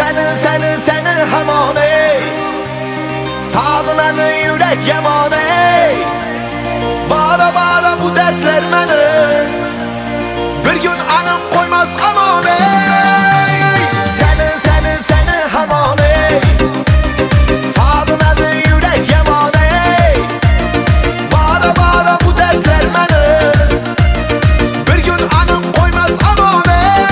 Seni hamon ey, sağlanadi yürek yaman ey. Bara bu dertler meni bir gün anım koymaz aman ey. Seni hamon ey, sağlanadi yürek yaman ey. Bara bu dertler meni bir gün anım koymaz aman ey.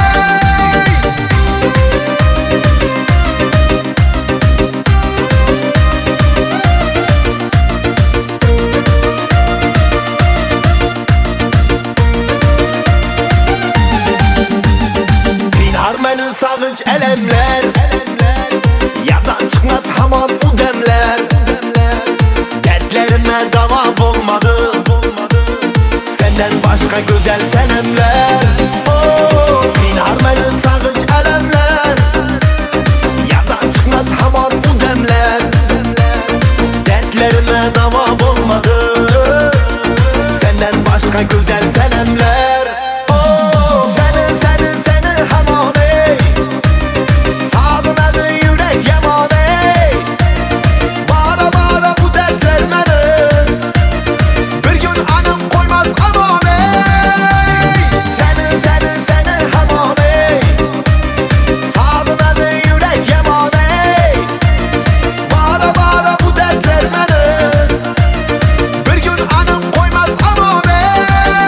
Beni sağınç elemler, yerden çıkmaz hamon u demler. Dertlerime dava olmadı, senden başka güzel senemler. Binar beni sağınç elemler, yerden çıkmaz hamon u demler. Dertlerime dava olmadı, senden başka güzel senemler. Seni hamon ey, sağlanadi yürek yaman ey. Bara bu dertler meni bir gün anım koymaz aman ey. Seni hamon ey, sağlanadi yürek yaman ey. Bara bu dertler meni bir gün anım koymaz aman ey.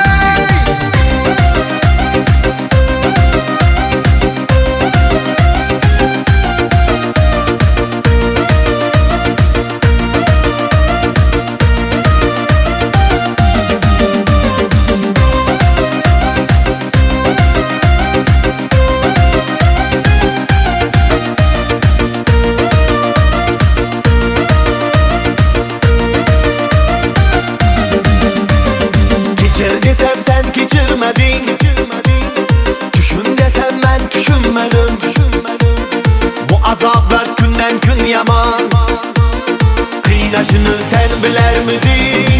Geçir desem sen geçirmedin, düşün desem ben düşünmedim. Bu azaplar günden gün yaman, kıynaşını sen biler miydin?